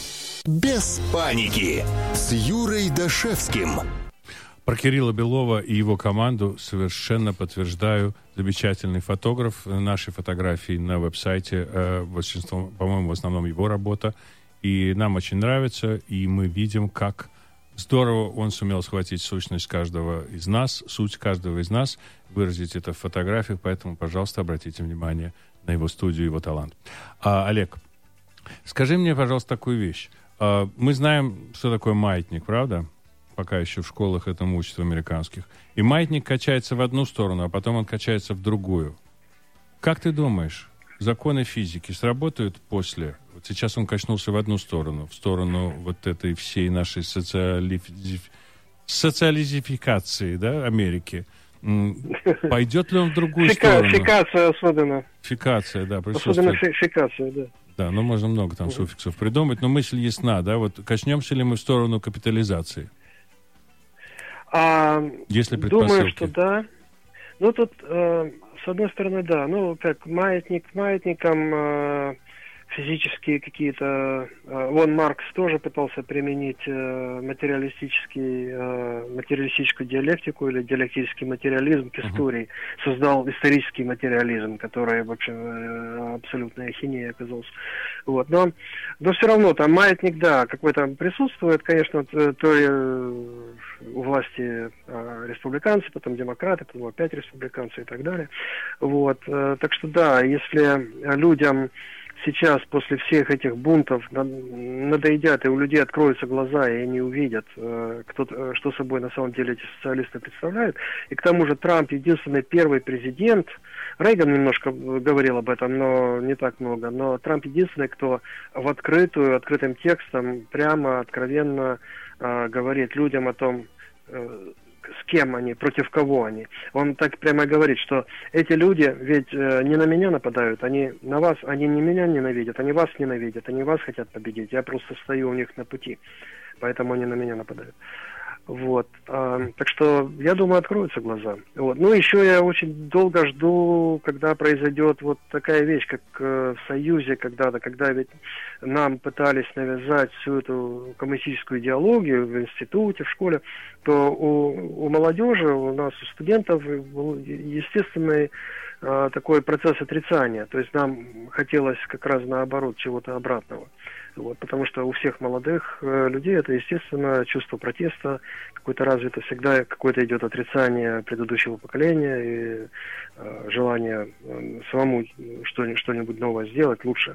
Без паники с Юрой Дашевским. Про Кирилла Белова и его команду совершенно подтверждаю. Замечательный фотограф. Наши фотографии на веб-сайте, э, большинство, по-моему, в основном его работа. И нам очень нравится, и мы видим, как здорово он сумел схватить сущность каждого из нас, суть каждого из нас, выразить это в фотографиях. Поэтому, пожалуйста, обратите внимание на его студию, его талант. А, Олег, скажи мне, пожалуйста, такую вещь. А, мы знаем, что такое маятник, правда? Пока еще в школах этому учат, в американских. И маятник качается в одну сторону, а потом он качается в другую. Как ты думаешь, законы физики сработают после? Вот сейчас он качнулся в одну сторону, в сторону вот этой всей нашей социалиф... социализификации, да, Америки. Пойдет ли он в другую Фика... сторону? Фикация особенно. Фикация, да. Особенно фи- фикация, да. Да, ну можно много там суффиксов придумать, но мысль ясна, да? Вот качнемся ли мы в сторону капитализации? А, Если думаю, что да. Ну, тут, э, с одной стороны, да. Ну, как маятник маятником, э, физические какие-то... Э, вон Маркс тоже пытался применить э, материалистический, э, материалистическую диалектику или диалектический материализм к истории. Uh-huh. Создал исторический материализм, который, в общем, э, абсолютная ахинея оказался. Вот. Но, но все равно там маятник, да, какой-то присутствует, конечно, то, то ли у власти э, республиканцы, потом демократы, потом опять республиканцы и так далее. Вот. Э, так что да, если людям сейчас после всех этих бунтов надоедят, и у людей откроются глаза, и они увидят, э, кто, что собой на самом деле эти социалисты представляют. И к тому же Трамп единственный первый президент, Рейган немножко говорил об этом, но не так много, но Трамп единственный, кто в открытую, открытым текстом прямо, откровенно э, говорит людям о том, э, с кем они, против кого они. Он так прямо говорит, что эти люди ведь э, не на меня нападают, они на вас, они не меня ненавидят, они вас ненавидят, они вас хотят победить. Я просто стою у них на пути, поэтому они на меня нападают. Вот. А, так что, я думаю, откроются глаза. Вот. Ну, еще я очень долго жду, когда произойдет вот такая вещь, как э, в Союзе когда-то, когда ведь нам пытались навязать всю эту коммунистическую идеологию в институте, в школе, то у, у молодежи, у нас, у студентов был естественный э, такой процесс отрицания. То есть нам хотелось как раз наоборот чего-то обратного. Вот, потому что у всех молодых э, людей это, естественно, чувство протеста, какое-то развито всегда, какое-то идет отрицание предыдущего поколения и э, желание э, самому что, что-нибудь новое сделать, лучше.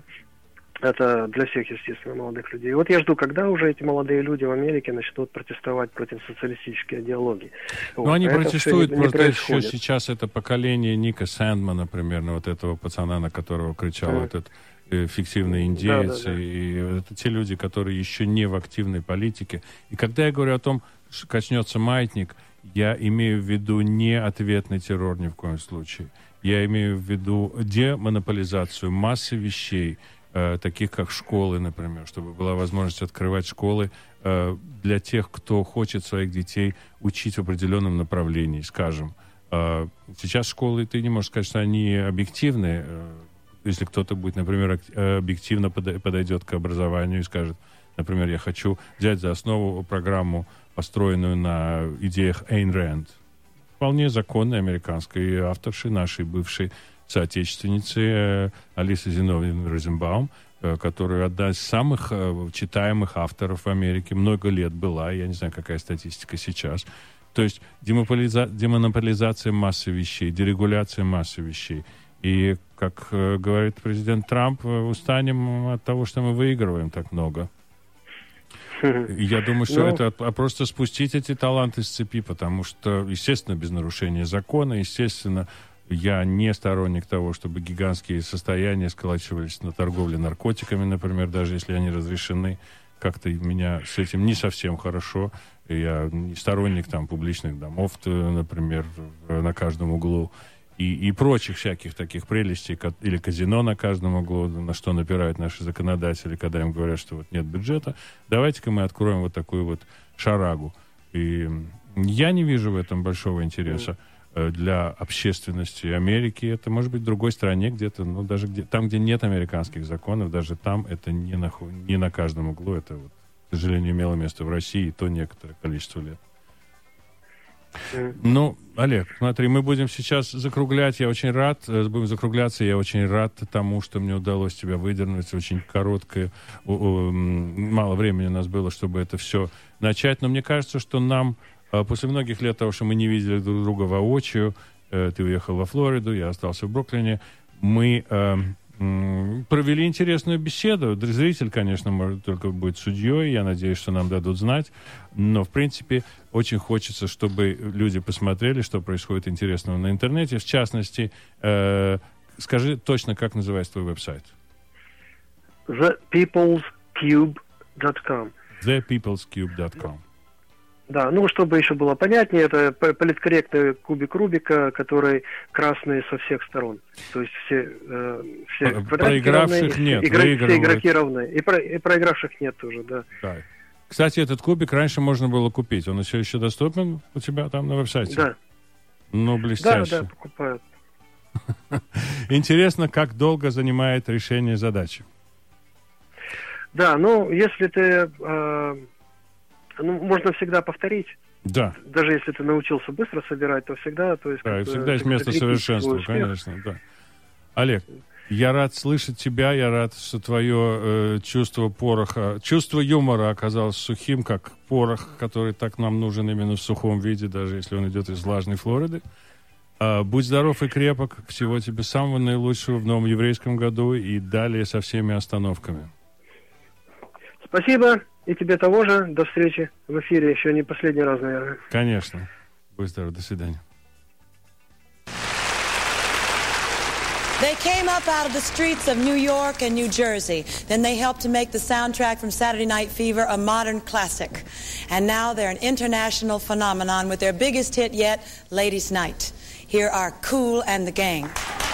Это для всех, естественно, молодых людей. И вот я жду, когда уже эти молодые люди в Америке начнут протестовать против социалистической идеологии. Но вот. они это протестуют, не, не просто еще происходит. сейчас это поколение Ника Сэндмана, примерно, вот этого пацана, на которого кричал mm. этот фиктивный индеец, да, да, да. и это те люди, которые еще не в активной политике. И когда я говорю о том, что качнется маятник, я имею в виду не ответный террор ни в коем случае. Я имею в виду демонополизацию массы вещей, э, таких как школы, например, чтобы была возможность открывать школы э, для тех, кто хочет своих детей учить в определенном направлении, скажем. Э, сейчас школы, ты не можешь сказать, что они объективные. Если кто-то будет, например, объективно подойдет к образованию и скажет, например, я хочу взять за основу программу, построенную на идеях Эйн Рэнд. Вполне законной американской авторши, нашей бывшей соотечественницы Алисы Зиновьевны Розенбаум, которая одна из самых читаемых авторов в Америке, много лет была, я не знаю, какая статистика сейчас. То есть демонополиза- демонополизация массы вещей, дерегуляция массы вещей. И, как э, говорит президент Трамп, устанем от того, что мы выигрываем так много. Я думаю, что ну, это а просто спустить эти таланты с цепи, потому что, естественно, без нарушения закона, естественно, я не сторонник того, чтобы гигантские состояния сколачивались на торговле наркотиками, например, даже если они разрешены. Как-то меня с этим не совсем хорошо. Я не сторонник там публичных домов, например, на каждом углу. И, и прочих всяких таких прелестей, или казино на каждом углу, на что напирают наши законодатели, когда им говорят, что вот нет бюджета. Давайте-ка мы откроем вот такую вот шарагу. И я не вижу в этом большого интереса для общественности Америки. Это может быть в другой стране где-то, ну, даже где, там, где нет американских законов, даже там это не на, не на каждом углу. Это, вот, к сожалению, имело место в России, и то некоторое количество лет. Ну, Олег, смотри, мы будем сейчас закруглять. Я очень рад, будем закругляться. Я очень рад тому, что мне удалось тебя выдернуть. Очень короткое, мало времени у нас было, чтобы это все начать. Но мне кажется, что нам, после многих лет того, что мы не видели друг друга воочию, ты уехал во Флориду, я остался в Бруклине, мы провели интересную беседу. Зритель, конечно, может только будет судьей. Я надеюсь, что нам дадут знать. Но, в принципе, очень хочется, чтобы люди посмотрели, что происходит интересного на интернете. В частности, э, скажи точно, как называется твой веб-сайт? the people's cube dot com. the people's cube dot com. Да, ну, чтобы еще было понятнее, это политкорректный кубик Рубика, который красный со всех сторон. То есть все, э, все проигравших равны, нет, игра, все игроки равны. И, про, и проигравших нет тоже, да. да. Кстати, этот кубик раньше можно было купить. Он все еще доступен у тебя там на веб-сайте? Да. Ну, блестяще. Да, да, покупают. Интересно, как долго занимает решение задачи? Да, ну, если ты... Э, ну, можно всегда повторить. Да. Даже если ты научился быстро собирать, то всегда... То есть, да, как, всегда есть место совершенству, конечно, да. Олег, я рад слышать тебя, я рад, что твое э, чувство пороха, чувство юмора оказалось сухим, как порох, который так нам нужен именно в сухом виде, даже если он идет из влажной Флориды. А, будь здоров и крепок, всего тебе самого наилучшего в новом еврейском году и далее со всеми остановками. Спасибо. И тебе того же. До встречи в эфире. Еще не последний раз, наверное. Конечно. Будь здоров. До свидания. They came up out of the streets of New York and New Jersey. Then they helped to make the soundtrack from Saturday Night Fever a modern classic. And now they're an international phenomenon with their biggest hit yet, Ladies' Night. Here are Kool and the Gang.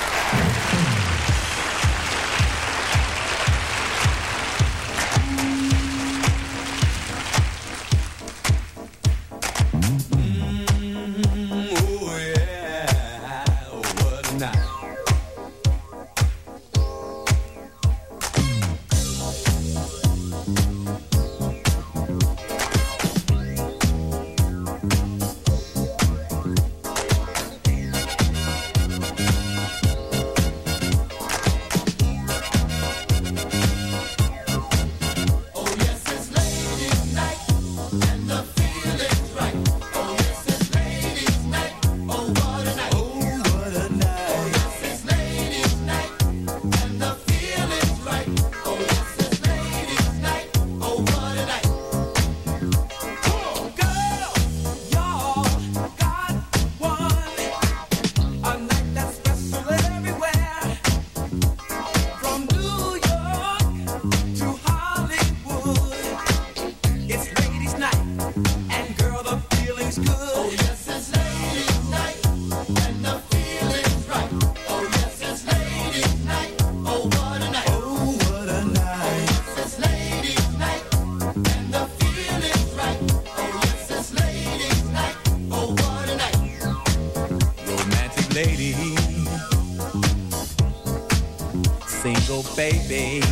Baby,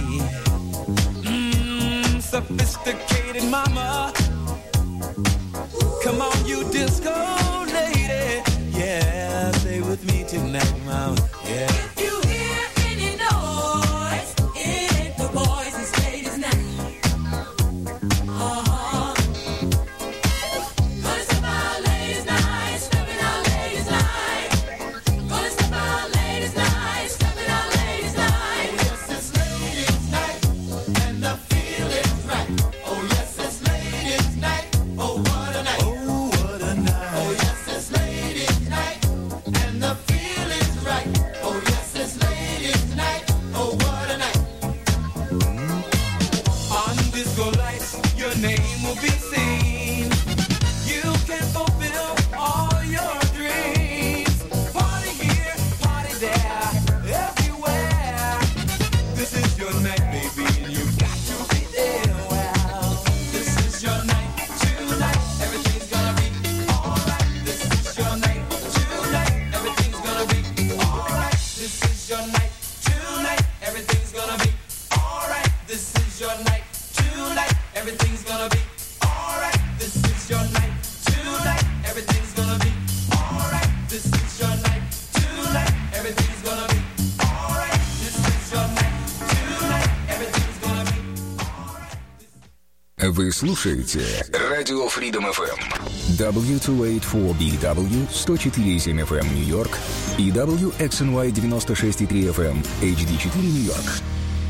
mm, sophisticated mama. Come on, you disco lady. Yeah, stay with me tonight, mama. Yeah. If you hear any noise, it ain't the boys, it's ladies' night. Uh-huh. Gonna step out ladies' night, stepping out ladies' night. Gonna step out ladies' night, stepping out ladies' night. Вы слушаете Радио Freedom эф эм, дабл ю двести восемьдесят четыре би дабл ю, сто четыре и семь эф эм Нью-Йорк и дабл ю икс эн уай девяносто шесть и три эф эм эйч ди четыре Нью-Йорк.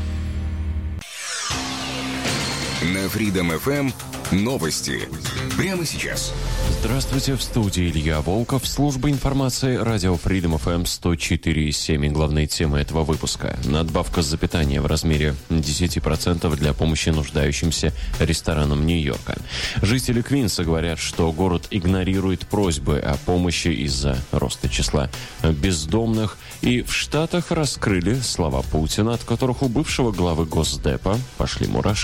На Freedom эф эм новости. Прямо сейчас. Здравствуйте, в студии Илья Волков, служба информации радио Freedom эф эм сто четыре и семь. И главные темы этого выпуска. Надбавка за питание в размере десять процентов для помощи нуждающимся ресторанам Нью-Йорка. Жители Квинса говорят, что город игнорирует просьбы о помощи из-за роста числа бездомных. И в Штатах раскрыли слова Путина, от которых у бывшего главы Госдепа пошли мурашки.